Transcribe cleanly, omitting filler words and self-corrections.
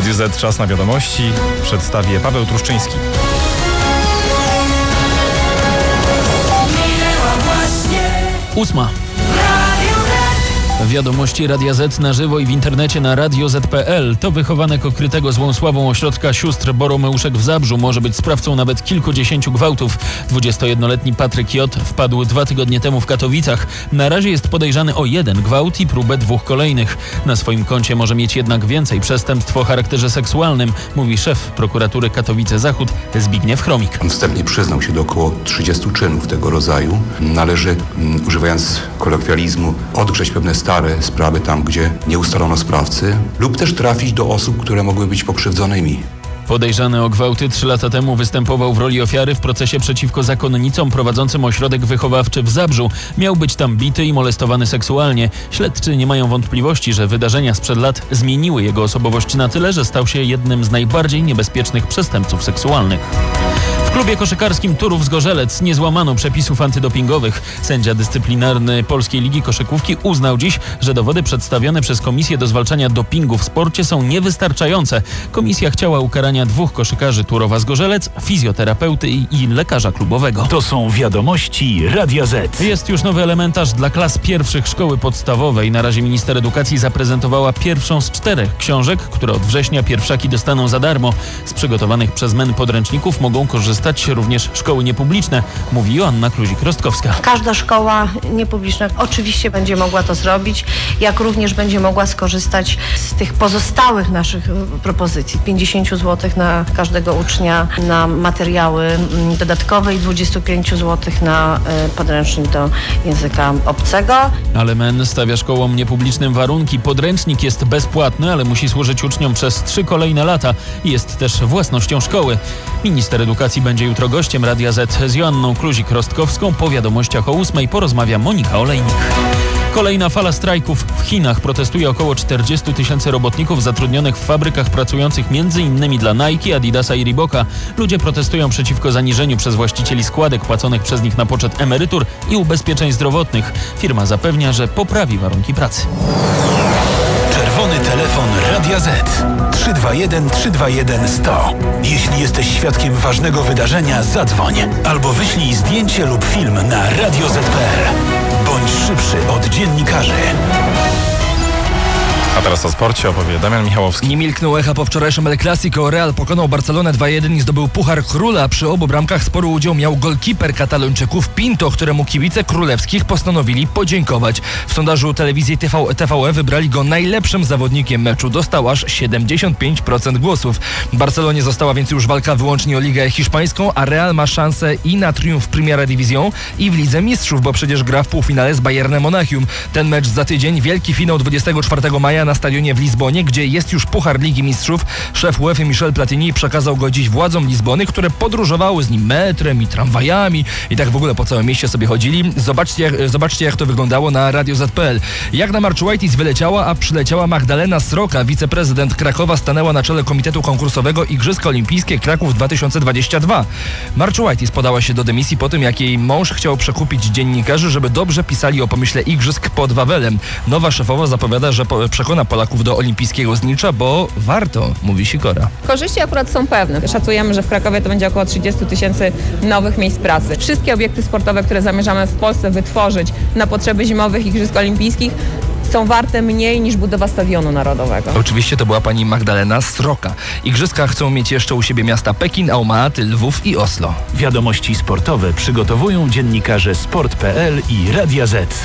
Radiu Z czas na wiadomości. Przedstawię Paweł Truszczyński. Ósma. Wiadomości Radia Z na żywo i w internecie na radioz.pl. To wychowanek okrytego złą sławą ośrodka sióstr Boromeuszek w Zabrzu może być sprawcą nawet kilkudziesięciu gwałtów. 21-letni Patryk J. wpadł 2 tygodnie temu w Katowicach. Na razie jest podejrzany o 1 gwałt i próbę 2 kolejnych. Na swoim koncie może mieć jednak więcej przestępstw o charakterze seksualnym, mówi szef prokuratury Katowice-Zachód Zbigniew Chromik. On wstępnie przyznał się do około 30 czynów tego rodzaju. Należy, używając kolokwializmu, odgrzeć pewne stare sprawy tam, gdzie nie ustalono sprawcy, lub też trafić do osób, które mogły być pokrzywdzonymi. Podejrzany o gwałty 3 lata temu występował w roli ofiary w procesie przeciwko zakonnicom prowadzącym ośrodek wychowawczy w Zabrzu. Miał być tam bity i molestowany seksualnie. Śledczy nie mają wątpliwości, że wydarzenia sprzed lat zmieniły jego osobowość na tyle, że stał się jednym z najbardziej niebezpiecznych przestępców seksualnych. W klubie koszykarskim Turów-Zgorzelec nie złamano przepisów antydopingowych. Sędzia dyscyplinarny Polskiej Ligi Koszykówki uznał dziś, że dowody przedstawione przez Komisję do Zwalczania Dopingu w Sporcie są niewystarczające. Komisja chciała ukarania 2 koszykarzy Turowa-Zgorzelec, fizjoterapeuty i lekarza klubowego. To są wiadomości Radia Z. Jest już nowy elementarz dla klas pierwszych szkoły podstawowej. Na razie minister edukacji zaprezentowała pierwszą z 4 książek, które od września pierwszaki dostaną za darmo. Z przygotowanych przez MEN podręczników mogą korzystać również szkoły niepubliczne, mówi Joanna Kluzik-Rostkowska. Każda szkoła niepubliczna oczywiście będzie mogła to zrobić, jak również będzie mogła skorzystać z tych pozostałych naszych propozycji. 50 zł na każdego ucznia na materiały dodatkowe i 25 zł na podręcznik do języka obcego. Ale MEN stawia szkołom niepublicznym warunki. Podręcznik jest bezpłatny, ale musi służyć uczniom przez 3 kolejne lata i jest też własnością szkoły. Minister edukacji będzie jutro gościem Radia Z. Z Joanną Kluzik-Rostkowską. Po wiadomościach o 8 porozmawia Monika Olejnik. Kolejna fala strajków w Chinach. Protestuje około 40 000 robotników zatrudnionych w fabrykach pracujących m.in. dla Nike, Adidasa i Reeboka. Ludzie protestują przeciwko zaniżeniu przez właścicieli składek płaconych przez nich na poczet emerytur i ubezpieczeń zdrowotnych. Firma zapewnia, że poprawi warunki pracy. Czerwony telefon Radia Z. 321 321 100. Jeśli jesteś świadkiem ważnego wydarzenia, zadzwoń albo wyślij zdjęcie lub film na radioz.pl. Bądź szybszy od dziennikarzy. A teraz o sporcie opowie Damian Michałowski. Nie milknął echa po wczorajszym El Clasico. Real pokonał Barcelonę 2-1 i zdobył Puchar Króla. Przy obu bramkach spory udział miał golkiper Katalończyków Pinto, któremu kibice królewskich postanowili podziękować. W sondażu telewizji TVE wybrali go najlepszym zawodnikiem meczu. Dostał aż 75% głosów. Barcelonie została więc już walka wyłącznie o Ligę Hiszpańską, a Real ma szansę i na triumf w Primera Division i w Lidze Mistrzów, bo przecież gra w półfinale z Bayernem Monachium. Ten mecz za tydzień, wielki finał 24 maja na stadionie w Lizbonie, gdzie jest już Puchar Ligi Mistrzów. Szef UEFA Michel Platini przekazał go dziś władzom Lizbony, które podróżowały z nim metrem i tramwajami i tak w ogóle po całym mieście sobie chodzili. Zobaczcie jak to wyglądało na radioz.pl. Jagna Marczułajtis wyleciała, a przyleciała Magdalena Sroka. Wiceprezydent Krakowa stanęła na czele Komitetu Konkursowego Igrzyska Olimpijskie Kraków 2022. Marczułajtis podała się do dymisji po tym, jak jej mąż chciał przekupić dziennikarzy, żeby dobrze pisali o pomyśle igrzysk pod Wawelem. Nowa szefowa zapowiada, że przekona Polaków do olimpijskiego znicza, bo warto, mówi Sikora. Korzyści akurat są pewne. Szacujemy, że w Krakowie to będzie około 30 000 nowych miejsc pracy. Wszystkie obiekty sportowe, które zamierzamy w Polsce wytworzyć na potrzeby zimowych Igrzysk Olimpijskich, są warte mniej niż budowa Stadionu Narodowego. Oczywiście to była pani Magdalena Sroka. Igrzyska chcą mieć jeszcze u siebie miasta Pekin, Almaty, Lwów i Oslo. Wiadomości sportowe przygotowują dziennikarze Sport.pl i Radia Z.